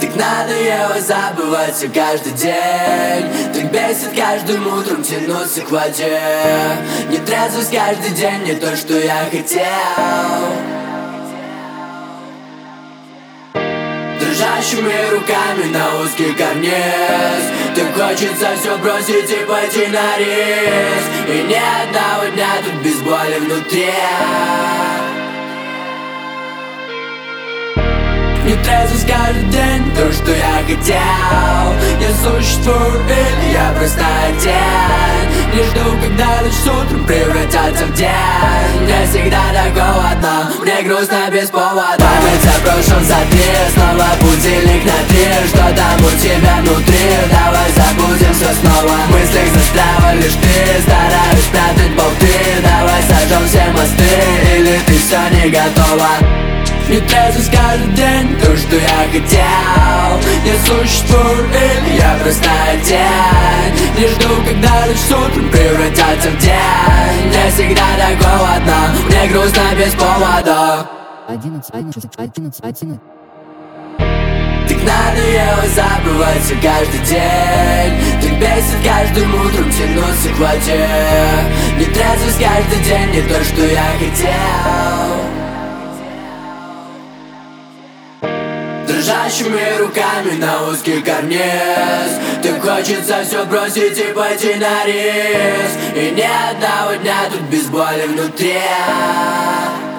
Так надо его забывать все каждый день. Так бесит каждым утром тянуться к воде. Нетрезвость каждый день не то, что я хотел. Дрожащими руками на узкий карниз. Так хочется все бросить и пойти на риск. И ни одного дня тут без боли внутри. Нетрезвость каждый день, то, что я хотел. Я существую или я простая тень. Не жду, когда лишь с утром превратятся в день. Мне всегда так холодно, мне грустно без повода. Память о прошлом затри, снова будильник на 3. Что там у тебя внутри? Давай забудем все снова. В мыслях застряла лишь ты, стараюсь спрятать болты. Давай сожжем все мосты, или ты все не готова. Нетрезвость каждый день, то, что я хотел. Я существую или я простая тень. Не жду, когда лишь с утром превратятся в день. Мне всегда так холодно, мне грустно без повода. 11. Так надо его забывать все каждый день. Так бесит каждым утром тянуться к воде. Нетрезвость каждый день, не то, что я хотел. Дрожащими руками на узкий карниз. Так хочется все бросить и пойти на риск. И ни одного дня тут без боли внутри.